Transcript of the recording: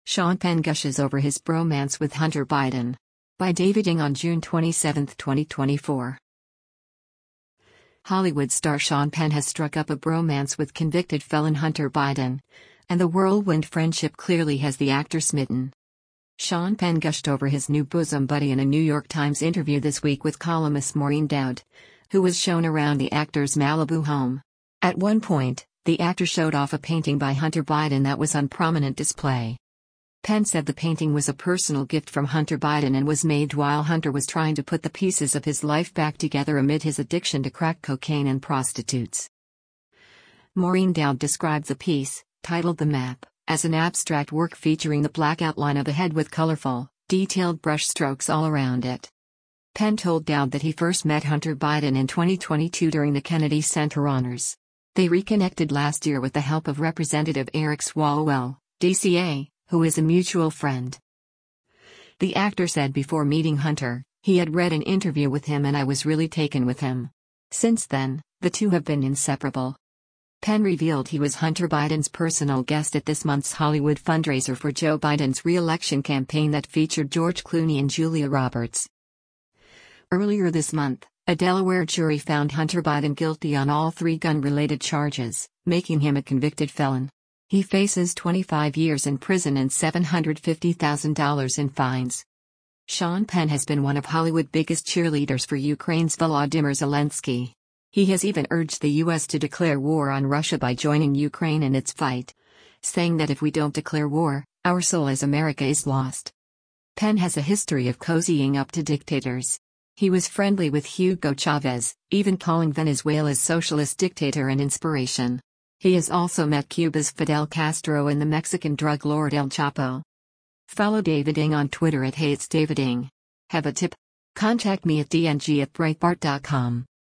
Sean Penn gushes over his bromance with Hunter Biden. By David Ng on June 27, 2024. Hollywood star Sean Penn has struck up a bromance with convicted felon Hunter Biden, and the whirlwind friendship clearly has the actor smitten. Sean Penn gushed over his new bosom buddy in a New York Times interview this week with columnist Maureen Dowd, who was shown around the actor's Malibu home. At one point, the actor showed off a painting by Hunter Biden that was on prominent display. Penn said the painting was a personal gift from Hunter Biden and was made while Hunter was trying to put the pieces of his life back together amid his addiction to crack cocaine and prostitutes. Maureen Dowd described the piece, titled The Map, as an abstract work featuring the black outline of a head with colorful, detailed brush strokes all around it. Penn told Dowd that he first met Hunter Biden in 2022 during the Kennedy Center honors. They reconnected last year with the help of Representative Eric Swalwell, DCA, who is a mutual friend. The actor said before meeting Hunter, he had read an interview with him and I was really taken with him. Since then, the two have been inseparable. Penn revealed he was Hunter Biden's personal guest at this month's Hollywood fundraiser for Joe Biden's re-election campaign that featured George Clooney and Julia Roberts. Earlier this month, a Delaware jury found Hunter Biden guilty on all 3 gun-related charges, making him a convicted felon. He faces 25 years in prison and $750,000 in fines. Sean Penn has been one of Hollywood's biggest cheerleaders for Ukraine's Volodymyr Zelensky. He has even urged the U.S. to declare war on Russia by joining Ukraine in its fight, saying that if we don't declare war, our soul as America is lost. Penn has a history of cozying up to dictators. He was friendly with Hugo Chavez, even calling Venezuela's socialist dictator an inspiration. He has also met Cuba's Fidel Castro and the Mexican drug lord El Chapo. Follow David Ng on Twitter at @HeyIt'sDavidNg. Have a tip? Contact me at dng@breitbart.com.